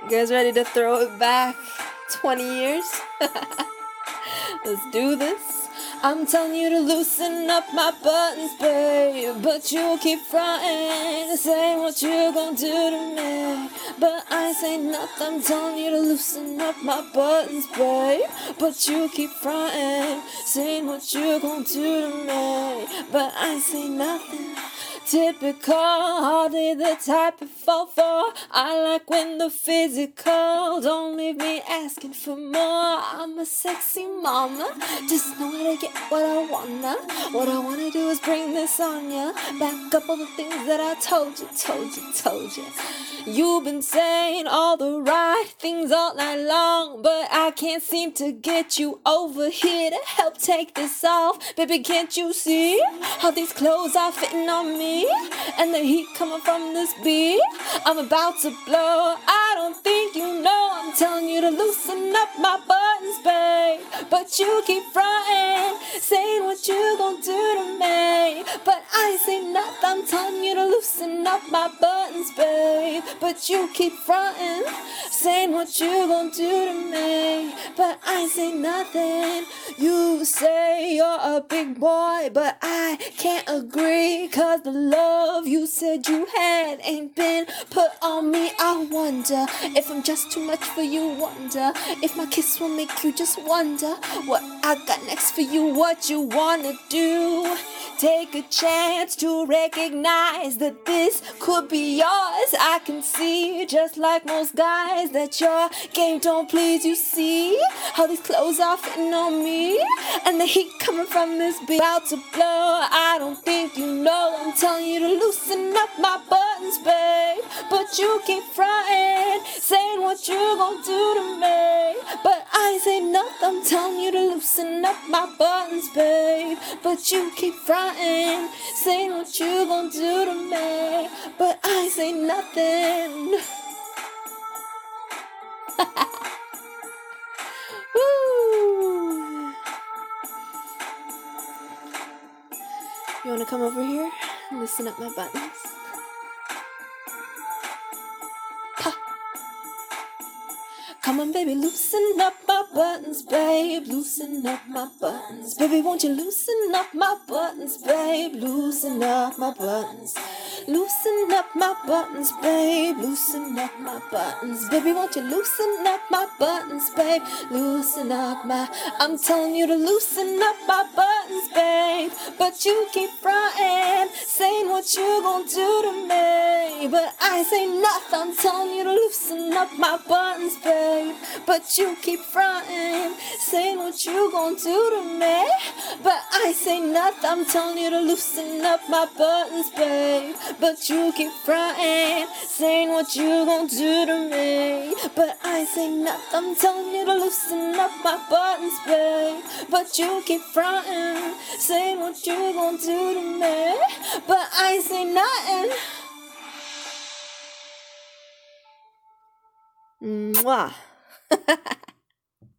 You guys ready to throw it back 20 years? Let's do this. I'm telling you to loosen up my buttons, babe, but you keep fronting, saying what you gon' do to me. But I ain't say nothing. I'm telling you to loosen up my buttons, babe, but you keep fronting, saying what you gon' do to me. But I ain't say nothing. Typical, hardly the type to fall for. I like when the physical, don't leave me asking for more. I'm a sexy mama, just know how to get what I wanna. What I wanna do is bring this on ya. Back up all the things that I told you. You've been saying all the right things all night long, but I can't seem to get you over here to help take this off. Baby, can't you see how these clothes are fitting on me? And the heat coming from this beat, I'm about to blow. I don't think you know I'm telling you to loosen up my buttons, babe, but you keep fronting, saying what you gon' do to me. But I say nothing. I'm telling you to loosen up my buttons, babe, but you keep fronting, saying what you gon' do to me. But I say nothing. You say you're a big boy, but I can't agree, 'cause the love you said you had ain't been put on me. I wonder if I'm just too much for you. Wonder if my kiss will make you just wonder what I got next for you. What you wanna do? Take a chance to recognize that this could be yours. I can see, just like most guys, that your game don't please. You see how these clothes are fitting on me, and the heat coming from this beat, about to blow. I don't think you know I'm telling you to loosen up my buttons, babe, but you keep fronting, saying what you gon' do to me. But I say nothing. I'm telling you to loosen up my buttons, babe, but you keep fronting, saying what you gon' do to me. But I say nothing. Woo! You wanna come over here and loosen up my buttons? Ha! Come on, baby, loosen up my buttons, babe. Loosen up my buttons. Baby, won't you loosen up my buttons, babe? Loosen up my buttons. Loosen up my buttons, babe. Loosen up my buttons. Baby, won't you loosen up my buttons, babe? Loosen up my... I'm telling you to loosen up my buttons, babe, but you keep fronting, saying what you gon' do to me. But I say nothing. I'm telling you to loosen up my buttons, babe, but you keep fronting, saying what you gon' do to me. But I say nothing. I'm telling you to loosen up my buttons, babe, but you keep fronting, saying what you gon' do to me. But I say nothing. I'm telling you to loosen up my buttons, babe, but you keep fronting, saying what you gon' do to me. But I say nothing. Mwah.